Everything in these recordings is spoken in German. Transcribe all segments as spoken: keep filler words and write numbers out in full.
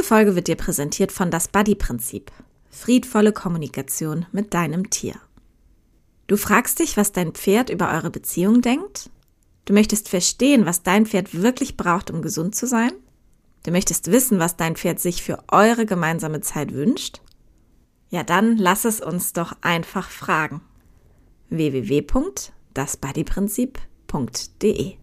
Folge wird dir präsentiert von das Buddy-Prinzip. Friedvolle Kommunikation mit deinem Tier. Du fragst dich, was dein Pferd über eure Beziehung denkt? Du möchtest verstehen, was dein Pferd wirklich braucht, um gesund zu sein? Du möchtest wissen, was dein Pferd sich für eure gemeinsame Zeit wünscht? Ja, dann lass es uns doch einfach fragen. w w w punkt das buddy prinzip punkt d e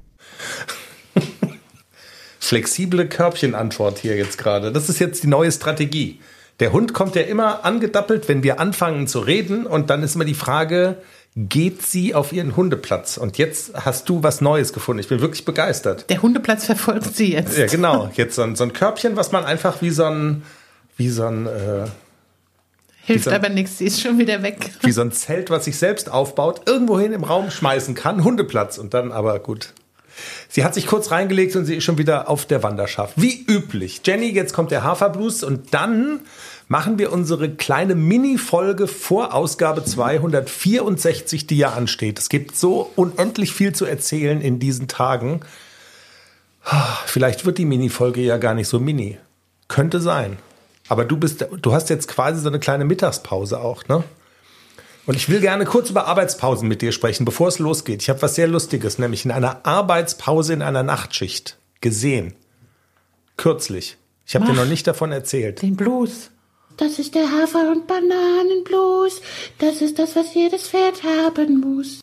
Flexible Körbchenantwort hier jetzt gerade. Das ist jetzt die neue Strategie. Der Hund kommt ja immer angedappelt, wenn wir anfangen zu reden. Und dann ist immer die Frage, geht sie auf ihren Hundeplatz? Und jetzt hast du was Neues gefunden. Ich bin wirklich begeistert. Der Hundeplatz verfolgt sie jetzt. Ja, genau. Jetzt so ein, so ein Körbchen, was man einfach wie so ein... Wie so ein äh, Hilft so ein, aber nichts, sie ist schon wieder weg. Wie so ein Zelt, was sich selbst aufbaut, irgendwohin im Raum schmeißen kann. Hundeplatz. Und dann aber gut. Sie hat sich kurz reingelegt und sie ist schon wieder auf der Wanderschaft. Wie üblich. Jenny, jetzt kommt der Haferblues und dann machen wir unsere kleine Mini-Folge vor Ausgabe zweihundertvierundsechzig, die ja ansteht. Es gibt so unendlich viel zu erzählen in diesen Tagen. Vielleicht wird die Mini-Folge ja gar nicht so mini. Könnte sein. Aber du bist, du hast jetzt quasi so eine kleine Mittagspause auch, ne? Und ich will gerne kurz über Arbeitspausen mit dir sprechen, bevor es losgeht. Ich habe was sehr Lustiges, nämlich in einer Arbeitspause in einer Nachtschicht gesehen. Kürzlich. Ich habe dir noch nicht davon erzählt. Den Blues. Das ist der Hafer- und Bananenblues. Das ist das, was jedes Pferd haben muss.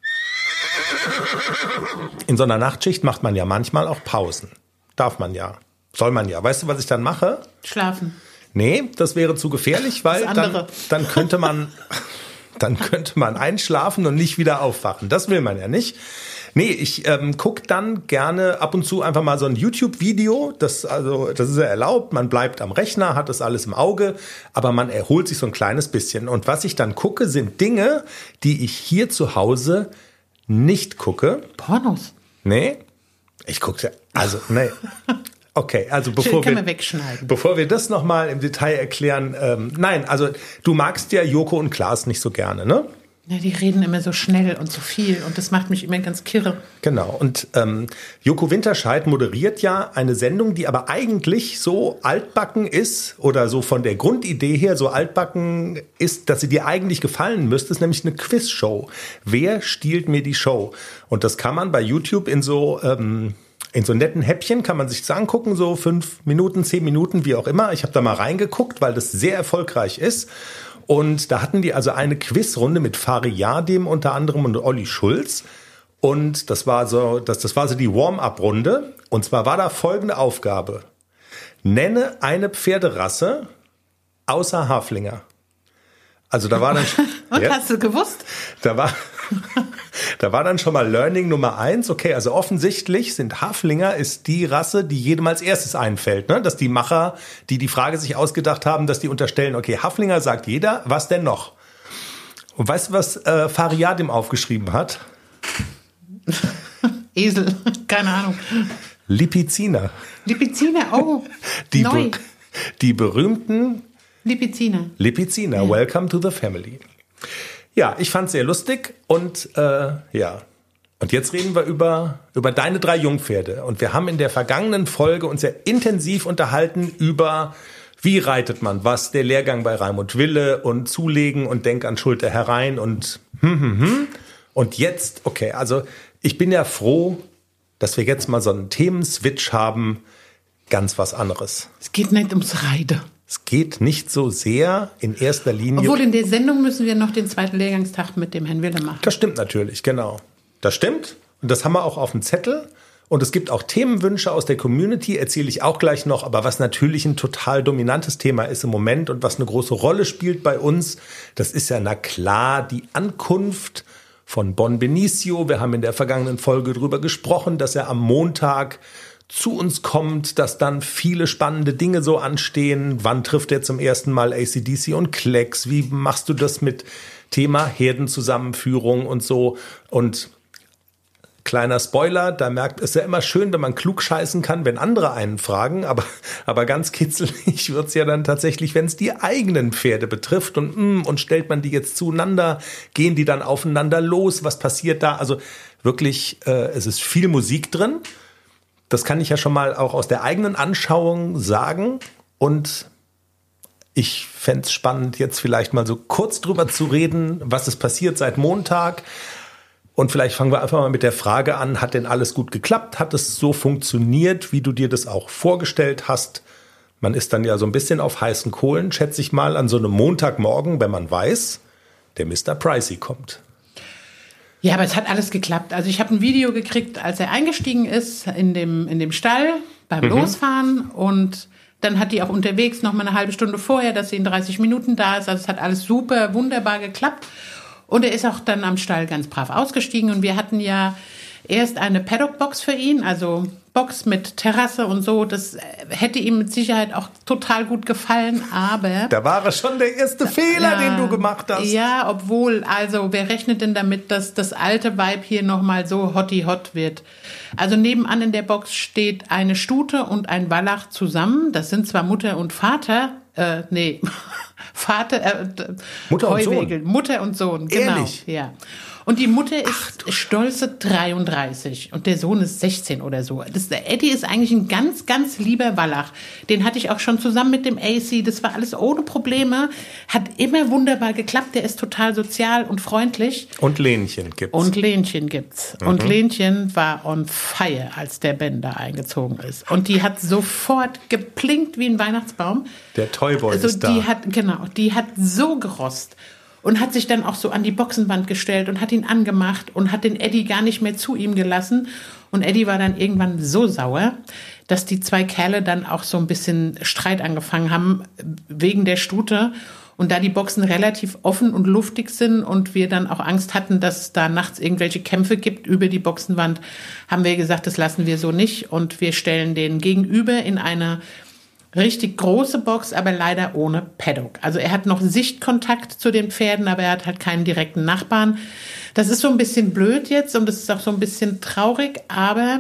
In so einer Nachtschicht macht man ja manchmal auch Pausen. Darf man ja. Soll man ja. Weißt du, was ich dann mache? Schlafen. Nee, das wäre zu gefährlich, weil dann, dann könnte man... Dann könnte man einschlafen und nicht wieder aufwachen. Das will man ja nicht. Nee, ich ähm, gucke dann gerne ab und zu einfach mal so ein YouTube-Video. Das, also, das ist ja erlaubt. Man bleibt am Rechner, hat das alles im Auge, aber man erholt sich so ein kleines bisschen. Und was ich dann gucke, sind Dinge, die ich hier zu Hause nicht gucke. Pornos? Nee, ich gucke, also, nee. Okay, also bevor kann wir, man wegschneiden. bevor wir das nochmal im Detail erklären, ähm, nein, also du magst ja Joko und Klaas nicht so gerne, ne? Ja, die reden immer so schnell und so viel und das macht mich immer ganz kirre. Genau, und ähm, Joko Winterscheid moderiert ja eine Sendung, die aber eigentlich so altbacken ist oder so von der Grundidee her so altbacken ist, dass sie dir eigentlich gefallen müsste, ist nämlich eine Quizshow. Wer stiehlt mir die Show? Und das kann man bei YouTube in so... Ähm, In so netten Häppchen kann man sich das angucken, so fünf Minuten, zehn Minuten, wie auch immer. Ich habe da mal reingeguckt, weil das sehr erfolgreich ist. Und da hatten die also eine Quizrunde mit Fari Yadim unter anderem und Olli Schulz. Und das war so, das, das war so die Warm-up-Runde. Und zwar war da folgende Aufgabe. Nenne eine Pferderasse außer Haflinger. Also da war dann... Und ja, hast du gewusst? Da war... Da war dann schon mal Learning Nummer eins. Okay, also offensichtlich sind Haflinger ist die Rasse, die jedem als erstes einfällt. Ne? Dass die Macher, die die Frage sich ausgedacht haben, dass die unterstellen, okay, Haflinger sagt jeder, was denn noch? Und weißt du, was äh, Fari Yadim aufgeschrieben hat? Esel, keine Ahnung. Lipiziner. Lipiziner, oh, die neu. Be- die berühmten Lipiziner. Lipiziner, Ja. Welcome to the family. Ja, ich fand's sehr lustig und äh, ja. Und jetzt reden wir über, über deine drei Jungpferde. Und wir haben in der vergangenen Folge uns ja intensiv unterhalten über, wie reitet man was, der Lehrgang bei Raimund Wille und Zulegen und Denk an Schulter herein und hm, hm, hm. Und jetzt, okay, also ich bin ja froh, dass wir jetzt mal so einen Themenswitch haben, ganz was anderes. Es geht nicht ums Reiten. Es geht nicht so sehr in erster Linie... Obwohl in der Sendung müssen wir noch den zweiten Lehrgangstag mit dem Herrn Wille machen. Das stimmt natürlich, genau. Das stimmt. Und das haben wir auch auf dem Zettel. Und es gibt auch Themenwünsche aus der Community, erzähle ich auch gleich noch. Aber was natürlich ein total dominantes Thema ist im Moment und was eine große Rolle spielt bei uns, das ist ja, na klar, die Ankunft von Bon Benicio. Wir haben in der vergangenen Folge drüber gesprochen, dass er am Montag zu uns kommt, dass dann viele spannende Dinge so anstehen. Wann trifft er zum ersten Mal A C D C und Klecks? Wie machst du das mit Thema Herdenzusammenführung und so? Und kleiner Spoiler, da merkt es ja immer schön, wenn man klug scheißen kann, wenn andere einen fragen, aber, aber ganz kitzelig wird's ja dann tatsächlich, wenn es die eigenen Pferde betrifft und, mm, und stellt man die jetzt zueinander, gehen die dann aufeinander los, was passiert da? Also wirklich, äh, es ist viel Musik drin. Das kann ich ja schon mal auch aus der eigenen Anschauung sagen. Und ich fände es spannend, jetzt vielleicht mal so kurz drüber zu reden, was ist passiert seit Montag. Und vielleicht fangen wir einfach mal mit der Frage an, hat denn alles gut geklappt? Hat es so funktioniert, wie du dir das auch vorgestellt hast? Man ist dann ja so ein bisschen auf heißen Kohlen, schätze ich mal, an so einem Montagmorgen, wenn man weiß, der Mister Pricey kommt. Ja, aber es hat alles geklappt. Also ich habe ein Video gekriegt, als er eingestiegen ist in dem, in dem Stall beim mhm. Losfahren. Und dann hat die auch unterwegs noch mal eine halbe Stunde vorher, dass sie in dreißig Minuten da ist. Also es hat alles super, wunderbar geklappt. Und er ist auch dann am Stall ganz brav ausgestiegen. Und wir hatten ja erst eine Paddock-Box für ihn, also Box mit Terrasse und so. Das hätte ihm mit Sicherheit auch total gut gefallen, aber... Da war es schon der erste Fehler, ja, den du gemacht hast. Ja, obwohl, also wer rechnet denn damit, dass das alte Weib hier nochmal so hotty-hot wird? Also nebenan in der Box steht eine Stute und ein Wallach zusammen. Das sind zwar Mutter und Vater, äh, nee, Vater, äh, Mutter und Sohn. Mutter und Sohn, genau. Ehrlich? Ja. Und die Mutter ist Ach, stolze dreiunddreißig und der Sohn ist sechzehn oder so. Das, der Eddie ist eigentlich ein ganz, ganz lieber Wallach. Den hatte ich auch schon zusammen mit dem A C. Das war alles ohne Probleme. Hat immer wunderbar geklappt. Der ist total sozial und freundlich. Und Lenchen gibt's. Und Lenchen gibt's. Mhm. Und Lenchen war on fire, als der Ben da eingezogen ist. Und die hat sofort geplinkt wie ein Weihnachtsbaum. Der Toyboy also ist da. Die hat, genau, die hat so gerost. Und hat sich dann auch so an die Boxenwand gestellt und hat ihn angemacht und hat den Eddie gar nicht mehr zu ihm gelassen. Und Eddie war dann irgendwann so sauer, dass die zwei Kerle dann auch so ein bisschen Streit angefangen haben wegen der Stute. Und da die Boxen relativ offen und luftig sind und wir dann auch Angst hatten, dass es da nachts irgendwelche Kämpfe gibt über die Boxenwand, haben wir gesagt, das lassen wir so nicht. Und wir stellen den gegenüber in eine richtig große Box, aber leider ohne Paddock. Also er hat noch Sichtkontakt zu den Pferden, aber er hat halt keinen direkten Nachbarn. Das ist so ein bisschen blöd jetzt und das ist auch so ein bisschen traurig, aber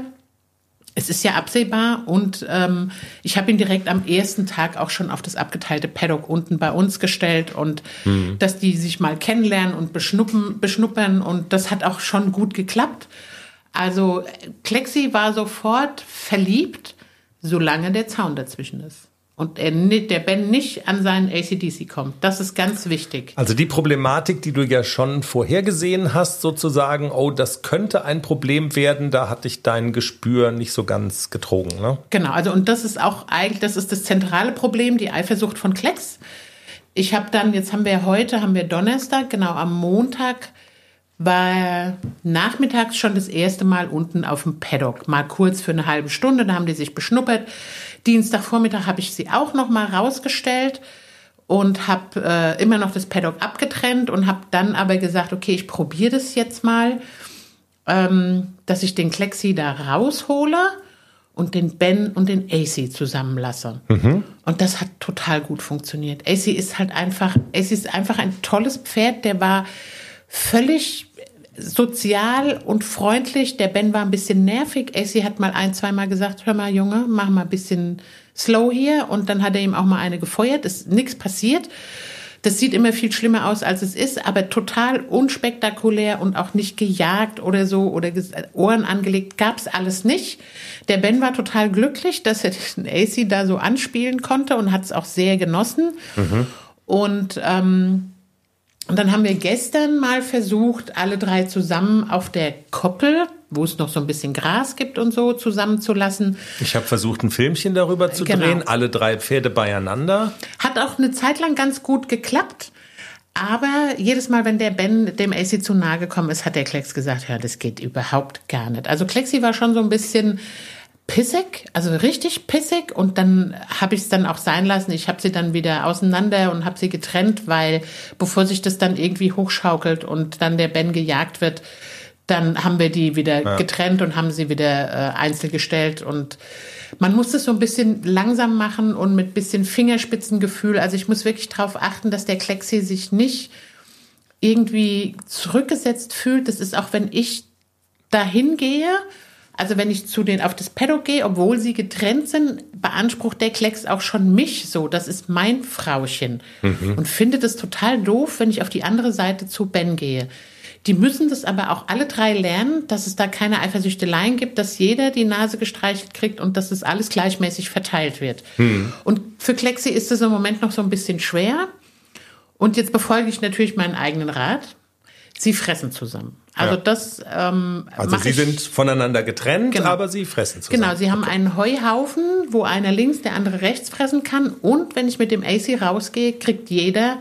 es ist ja absehbar und ähm, ich habe ihn direkt am ersten Tag auch schon auf das abgeteilte Paddock unten bei uns gestellt und mhm. dass die sich mal kennenlernen und beschnuppen, beschnuppern und das hat auch schon gut geklappt. Also Klexi war sofort verliebt, solange der Zaun dazwischen ist. Und er, der Ben nicht an seinen A C D C kommt. Das ist ganz wichtig. Also die Problematik, die du ja schon vorhergesehen hast, sozusagen, oh, das könnte ein Problem werden, da hat dich dein Gespür nicht so ganz getrogen, ne? Genau, also und das ist auch eigentlich, das ist das zentrale Problem, die Eifersucht von Klecks. Ich habe dann, jetzt haben wir heute, haben wir Donnerstag, genau am Montag, war nachmittags schon das erste Mal unten auf dem Paddock. Mal kurz für eine halbe Stunde, da haben die sich beschnuppert. Dienstagvormittag habe ich sie auch noch mal rausgestellt und habe äh, immer noch das Paddock abgetrennt und habe dann aber gesagt, okay, ich probiere das jetzt mal, ähm, dass ich den Klexi da raushole und den Ben und den A C zusammenlasse. Mhm. Und das hat total gut funktioniert. A C ist halt einfach, A C ist einfach ein tolles Pferd, der war völlig sozial und freundlich. Der Ben war ein bisschen nervig. A C hat mal ein, zweimal gesagt, hör mal Junge, mach mal ein bisschen slow hier. Und dann hat er ihm auch mal eine gefeuert. Ist nichts passiert. Das sieht immer viel schlimmer aus, als es ist, aber total unspektakulär und auch nicht gejagt oder so oder Ohren angelegt. Gab's alles nicht. Der Ben war total glücklich, dass er den A C da so anspielen konnte und hat es auch sehr genossen. Mhm. Und ähm, Und dann haben wir gestern mal versucht, alle drei zusammen auf der Koppel, wo es noch so ein bisschen Gras gibt und so, zusammenzulassen. Ich habe versucht, ein Filmchen darüber zu genau. drehen, alle drei Pferde beieinander. Hat auch eine Zeit lang ganz gut geklappt. Aber jedes Mal, wenn der Ben dem A C zu nahe gekommen ist, hat der Klecks gesagt, ja, das geht überhaupt gar nicht. Also Klexi war schon so ein bisschen pissig, also richtig pissig und dann habe ich es dann auch sein lassen. Ich habe sie dann wieder auseinander und habe sie getrennt, weil bevor sich das dann irgendwie hochschaukelt und dann der Ben gejagt wird, dann haben wir die wieder ja. getrennt und haben sie wieder äh, einzeln gestellt und man muss es so ein bisschen langsam machen und mit bisschen Fingerspitzengefühl. Also ich muss wirklich darauf achten, dass der Klexi sich nicht irgendwie zurückgesetzt fühlt. Das ist auch, wenn ich dahin gehe, also wenn ich zu denen auf das Paddock gehe, obwohl sie getrennt sind, beansprucht der Klecks auch schon mich so. Das ist mein Frauchen. Mhm. Und findet es total doof, wenn ich auf die andere Seite zu Ben gehe. Die müssen das aber auch alle drei lernen, dass es da keine Eifersüchteleien gibt, dass jeder die Nase gestreichelt kriegt und dass es alles gleichmäßig verteilt wird. Hm. Und für Klexi ist das im Moment noch so ein bisschen schwer. Und jetzt befolge ich natürlich meinen eigenen Rat. Sie fressen zusammen. Also ja. das ähm, Also Sie ich, sind voneinander getrennt, genau. aber Sie fressen zusammen. Genau, Sie haben okay. einen Heuhaufen, wo einer links, der andere rechts fressen kann. Und wenn ich mit dem A C rausgehe, kriegt jeder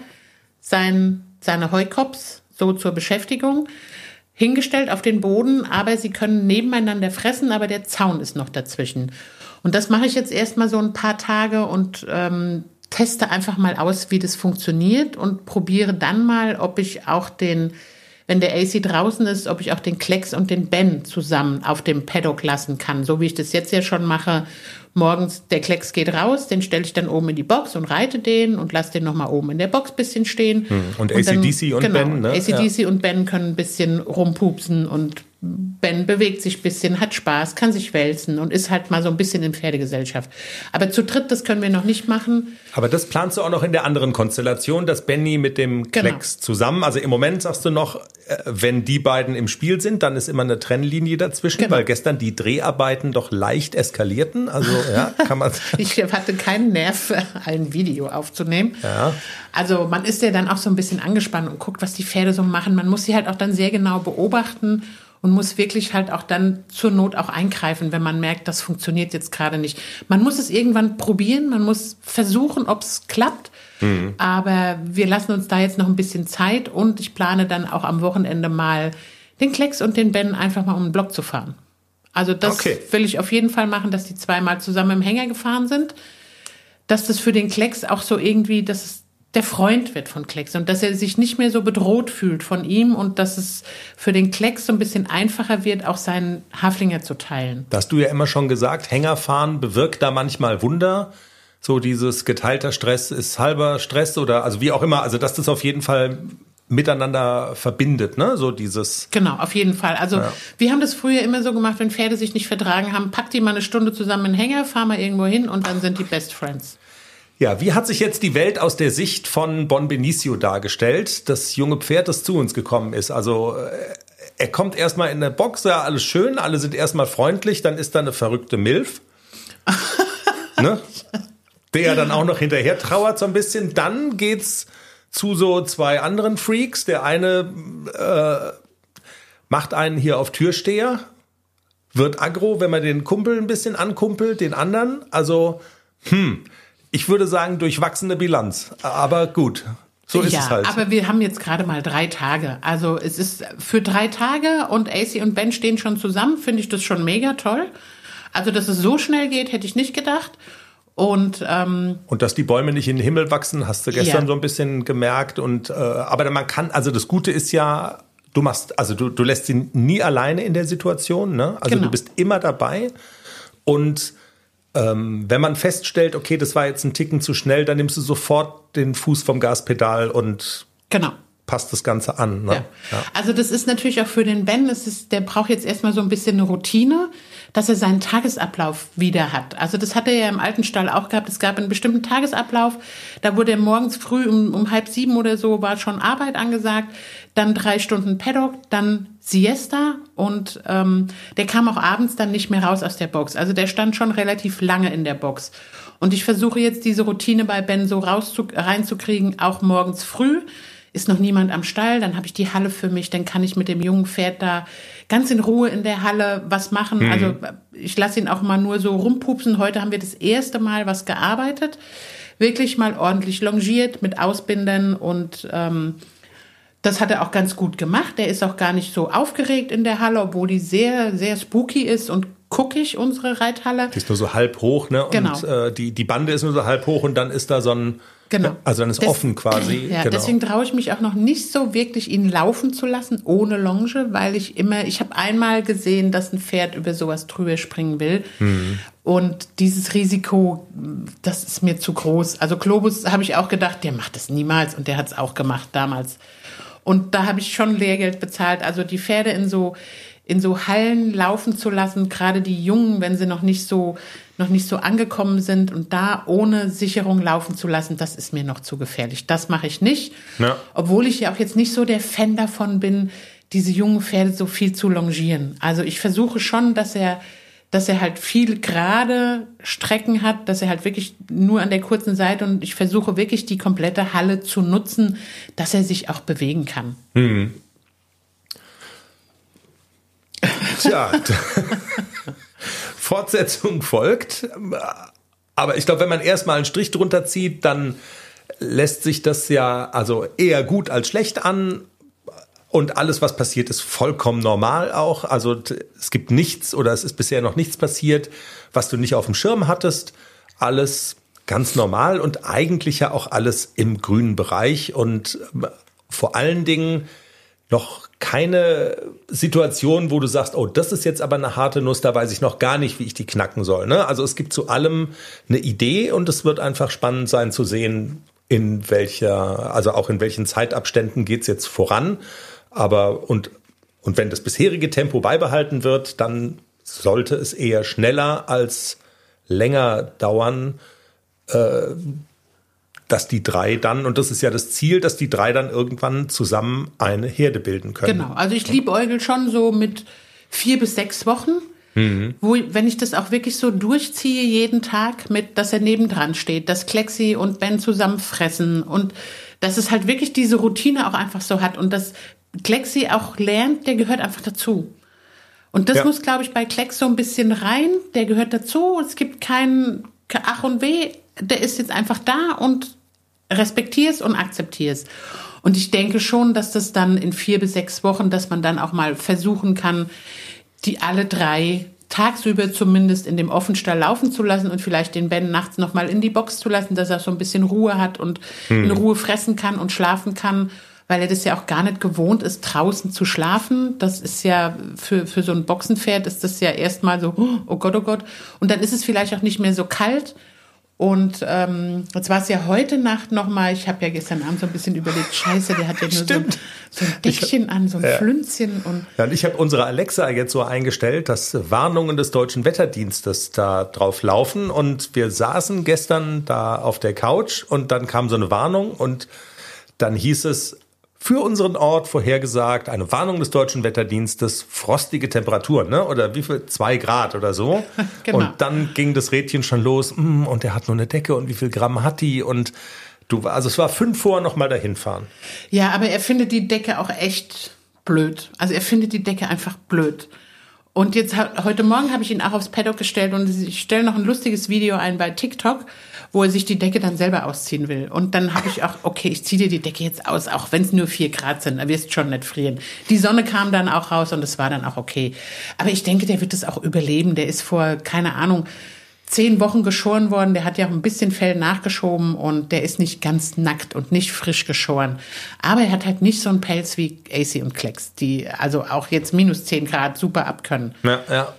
sein, seine Heukops so zur Beschäftigung hingestellt auf den Boden. Aber sie können nebeneinander fressen, aber der Zaun ist noch dazwischen. Und das mache ich jetzt erstmal so ein paar Tage und ähm, teste einfach mal aus, wie das funktioniert und probiere dann mal, ob ich auch den, wenn der A C draußen ist, ob ich auch den Klecks und den Ben zusammen auf dem Paddock lassen kann. So wie ich das jetzt ja schon mache. Morgens, der Klecks geht raus, den stelle ich dann oben in die Box und reite den und lasse den nochmal oben in der Box ein bisschen stehen. Hm. Und A C D C und, und genau, Ben, ne? A C D C ja. und Ben können ein bisschen rumpupsen und Ben bewegt sich ein bisschen, hat Spaß, kann sich wälzen und ist halt mal so ein bisschen in Pferdegesellschaft. Aber zu dritt, das können wir noch nicht machen. Aber das planst du auch noch in der anderen Konstellation, dass Benny mit dem Klecks genau. zusammen, also im Moment sagst du noch, wenn die beiden im Spiel sind, dann ist immer eine Trennlinie dazwischen, genau. weil gestern die Dreharbeiten doch leicht eskalierten. Also ja, kann man. Ich hatte keinen Nerv, ein Video aufzunehmen. Ja. Also man ist ja dann auch so ein bisschen angespannt und guckt, was die Pferde so machen. Man muss sie halt auch dann sehr genau beobachten. Und muss wirklich halt auch dann zur Not auch eingreifen, wenn man merkt, das funktioniert jetzt gerade nicht. Man muss es irgendwann probieren, man muss versuchen, ob es klappt. Mhm. Aber wir lassen uns da jetzt noch ein bisschen Zeit und ich plane dann auch am Wochenende mal den Klecks und den Ben einfach mal um den Block zu fahren. Also das okay. will ich auf jeden Fall machen, dass die zweimal zusammen im Hänger gefahren sind. Dass das für den Klecks auch so irgendwie, dass es der Freund wird von Klecks und dass er sich nicht mehr so bedroht fühlt von ihm und dass es für den Klecks so ein bisschen einfacher wird, auch seinen Haflinger zu teilen. Da hast du ja immer schon gesagt, Hängerfahren bewirkt da manchmal Wunder. So dieses geteilter Stress ist halber Stress oder also wie auch immer. Also dass das auf jeden Fall miteinander verbindet, ne? So dieses. Genau, auf jeden Fall. Also ja. wir haben das früher immer so gemacht, wenn Pferde sich nicht vertragen haben, packt die mal eine Stunde zusammen in den Hänger, fahr mal irgendwo hin und dann sind die Best Friends. Ja, wie hat sich jetzt die Welt aus der Sicht von Bon Benicio dargestellt, das junge Pferd, das zu uns gekommen ist? Also er kommt erstmal in der Box, ja, alles schön, alle sind erstmal freundlich, dann ist da eine verrückte Milf, ne? Der dann auch noch hinterher trauert so ein bisschen. Dann geht's zu so zwei anderen Freaks. Der eine äh, macht einen hier auf Türsteher, wird aggro, wenn man den Kumpel ein bisschen ankumpelt, den anderen. Also, hm... Ich würde sagen, durchwachsene Bilanz. Aber gut, so ist ja, es halt. Aber wir haben jetzt gerade mal drei Tage. Also es ist für drei Tage und A C und Ben stehen schon zusammen, finde ich das schon mega toll. Also, dass es so schnell geht, hätte ich nicht gedacht. Und, ähm, und dass die Bäume nicht in den Himmel wachsen, hast du gestern ja. so ein bisschen gemerkt. Und äh, aber man kann, also das Gute ist ja, du machst, also du, du lässt sie nie alleine in der Situation, ne? Also genau. Du bist immer dabei. Und Ähm, wenn man feststellt, okay, das war jetzt ein Ticken zu schnell, dann nimmst du sofort den Fuß vom Gaspedal und genau. passt das Ganze an. Ne? Ja. Ja. Also das ist natürlich auch für den Ben, es ist, der braucht jetzt erstmal so ein bisschen eine Routine, dass er seinen Tagesablauf wieder hat. Also das hat er ja im alten Stall auch gehabt. Es gab einen bestimmten Tagesablauf, da wurde er morgens früh um, um halb sieben oder so, war schon Arbeit angesagt, dann drei Stunden Paddock, dann Siesta und ähm, der kam auch abends dann nicht mehr raus aus der Box. Also der stand schon relativ lange in der Box. Und ich versuche jetzt diese Routine bei Ben so rauszu- reinzukriegen, auch morgens früh. Ist noch niemand am Stall, dann habe ich die Halle für mich, dann kann ich mit dem jungen Pferd da ganz in Ruhe in der Halle was machen. Mhm. Also ich lasse ihn auch mal nur so rumpupsen. Heute haben wir das erste Mal was gearbeitet, wirklich mal ordentlich longiert mit Ausbindern und ähm, das hat er auch ganz gut gemacht. Der ist auch gar nicht so aufgeregt in der Halle, obwohl die sehr, sehr spooky ist und guckig, unsere Reithalle. Die ist nur so halb hoch, ne? Genau. Und äh, die, die Bande ist nur so halb hoch und dann ist da so ein, genau. also dann ist Des, offen quasi. Ja, genau. Deswegen traue ich mich auch noch nicht so wirklich, ihn laufen zu lassen, ohne Longe, weil ich immer, ich habe einmal gesehen, dass ein Pferd über sowas drüber springen will. Mhm. Und dieses Risiko, das ist mir zu groß. Also Globus habe ich auch gedacht, der macht das niemals und der hat es auch gemacht damals. Und da habe ich schon Lehrgeld bezahlt. Also die Pferde in so in so Hallen laufen zu lassen, gerade die Jungen, wenn sie noch nicht so noch nicht so angekommen sind und da ohne Sicherung laufen zu lassen, das ist mir noch zu gefährlich. Das mache ich nicht. Ja. Obwohl ich ja auch jetzt nicht so der Fan davon bin, diese jungen Pferde so viel zu longieren. Also ich versuche schon, dass er, dass er halt viel gerade Strecken hat, dass er halt wirklich nur an der kurzen Seite, und ich versuche wirklich die komplette Halle zu nutzen, dass er sich auch bewegen kann. Hm. Tja, Fortsetzung folgt. Aber ich glaube, wenn man erstmal einen Strich drunter zieht, dann lässt sich das ja also eher gut als schlecht an. Und alles, was passiert, ist vollkommen normal auch. Also es gibt nichts oder es ist bisher noch nichts passiert, was du nicht auf dem Schirm hattest. Alles ganz normal und eigentlich ja auch alles im grünen Bereich. Und vor allen Dingen noch keine Situation, wo du sagst, oh, das ist jetzt aber eine harte Nuss, da weiß ich noch gar nicht, wie ich die knacken soll. Ne? Also es gibt zu allem eine Idee und es wird einfach spannend sein zu sehen, in welcher, also auch in welchen Zeitabständen geht's jetzt voran. Aber und, und wenn das bisherige Tempo beibehalten wird, dann sollte es eher schneller als länger dauern, äh, dass die drei dann, und das ist ja das Ziel, dass die drei dann irgendwann zusammen eine Herde bilden können. Genau, also ich liebäugel schon so mit vier bis sechs Wochen, mhm. wo, wenn ich das auch wirklich so durchziehe jeden Tag, mit, dass er nebendran steht, dass Klexi und Ben zusammen fressen und dass es halt wirklich diese Routine auch einfach so hat und dass Klexi auch lernt, der gehört einfach dazu. Und das ja. muss, glaube ich, bei Klex so ein bisschen rein, der gehört dazu, es gibt kein Ach und Weh, der ist jetzt einfach da und respektier's und akzeptier's. Und ich denke schon, dass das dann in vier bis sechs Wochen, dass man dann auch mal versuchen kann, die alle drei tagsüber zumindest in dem Offenstall laufen zu lassen und vielleicht den Ben nachts noch mal in die Box zu lassen, dass er so ein bisschen Ruhe hat und hm. in Ruhe fressen kann und schlafen kann, weil er das ja auch gar nicht gewohnt ist, draußen zu schlafen. Das ist ja für, für so ein Boxenpferd ist das ja erstmal so, oh Gott, oh Gott. Und dann ist es vielleicht auch nicht mehr so kalt. Und ähm, jetzt war es ja heute Nacht nochmal, ich habe ja gestern Abend so ein bisschen überlegt, scheiße, der hat ja nur so ein, so ein Deckchen hab, an, so ein ja. Flünzchen. Und ja, und ich habe unsere Alexa jetzt so eingestellt, dass Warnungen des Deutschen Wetterdienstes da drauf laufen. Und wir saßen gestern da auf der Couch und dann kam so eine Warnung und dann hieß es, für unseren Ort vorhergesagt, eine Warnung des Deutschen Wetterdienstes, frostige Temperaturen, ne? Oder wie viel? Zwei Grad oder so. Genau. Und dann ging das Rädchen schon los. Mm, und der hat nur eine Decke und wie viel Gramm hat die? Und du, also es war fünf vor, noch mal dahin fahren. Ja, aber er findet die Decke auch echt blöd. Also er findet die Decke einfach blöd. Und jetzt heute Morgen habe ich ihn auch aufs Paddock gestellt und ich stelle noch ein lustiges Video ein bei TikTok, wo er sich die Decke dann selber ausziehen will. Und dann habe ich auch, okay, ich ziehe dir die Decke jetzt aus, auch wenn es nur vier Grad sind, da wirst du schon nicht frieren. Die Sonne kam dann auch raus und es war dann auch okay. Aber ich denke, der wird es auch überleben. Der ist vor, keine Ahnung, zehn Wochen geschoren worden. Der hat ja auch ein bisschen Fell nachgeschoben und der ist nicht ganz nackt und nicht frisch geschoren. Aber er hat halt nicht so einen Pelz wie A C und Klex, die also auch jetzt minus zehn Grad super abkönnen. Ja, ja.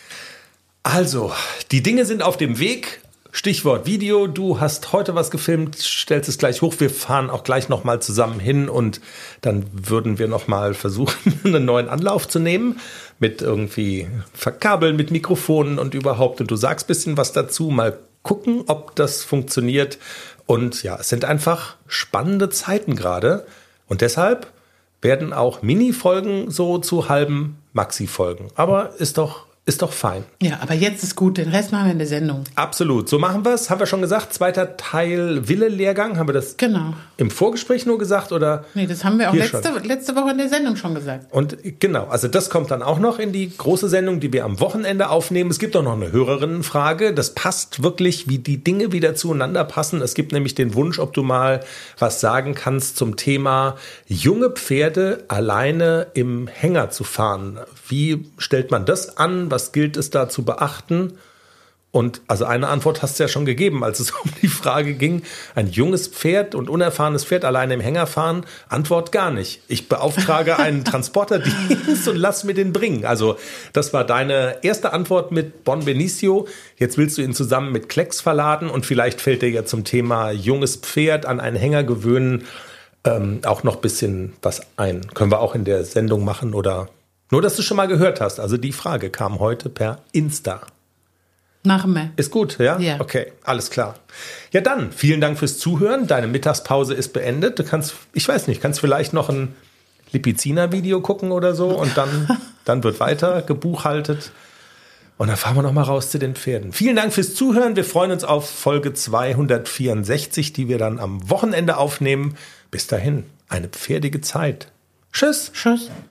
Also, die Dinge sind auf dem Weg. Stichwort Video, du hast heute was gefilmt, stellst es gleich hoch, wir fahren auch gleich nochmal zusammen hin und dann würden wir nochmal versuchen, einen neuen Anlauf zu nehmen, mit irgendwie Verkabeln, mit Mikrofonen und überhaupt, und du sagst ein bisschen was dazu, mal gucken, ob das funktioniert und ja, es sind einfach spannende Zeiten gerade und deshalb werden auch Mini-Folgen so zu halben Maxi-Folgen, aber ist doch Ist doch fein. Ja, aber jetzt ist gut, den Rest machen wir in der Sendung. Absolut, so machen wir es. Haben wir schon gesagt, zweiter Teil Wille-Lehrgang. Haben wir das genau. im Vorgespräch nur gesagt? Oder nee, das haben wir auch letzte, letzte Woche in der Sendung schon gesagt. Und genau, also das kommt dann auch noch in die große Sendung, die wir am Wochenende aufnehmen. Es gibt auch noch eine Hörerinnenfrage. Das passt wirklich, wie die Dinge wieder zueinander passen. Es gibt nämlich den Wunsch, ob du mal was sagen kannst zum Thema junge Pferde alleine im Hänger zu fahren. Wie stellt man das an? Was gilt es da zu beachten? Und also eine Antwort hast du ja schon gegeben, als es um die Frage ging, ein junges Pferd und unerfahrenes Pferd alleine im Hänger fahren. Antwort gar nicht. Ich beauftrage einen Transporterdienst und lass mir den bringen. Also das war deine erste Antwort mit Bon Benicio. Jetzt willst du ihn zusammen mit Klex verladen und vielleicht fällt dir ja zum Thema junges Pferd an einen Hänger gewöhnen ähm, auch noch ein bisschen was ein. Können wir auch in der Sendung machen oder... Nur, dass du schon mal gehört hast. Also die Frage kam heute per Insta. Machen wir. Ist gut, ja? Ja. Okay, alles klar. Ja dann, vielen Dank fürs Zuhören. Deine Mittagspause ist beendet. Du kannst, ich weiß nicht, kannst vielleicht noch ein Lipizzaner-Video gucken oder so und dann, dann wird weiter gebuchhaltet. Und dann fahren wir noch mal raus zu den Pferden. Vielen Dank fürs Zuhören. Wir freuen uns auf Folge zweihundertvierundsechzig, die wir dann am Wochenende aufnehmen. Bis dahin, eine pferdige Zeit. Tschüss. Tschüss.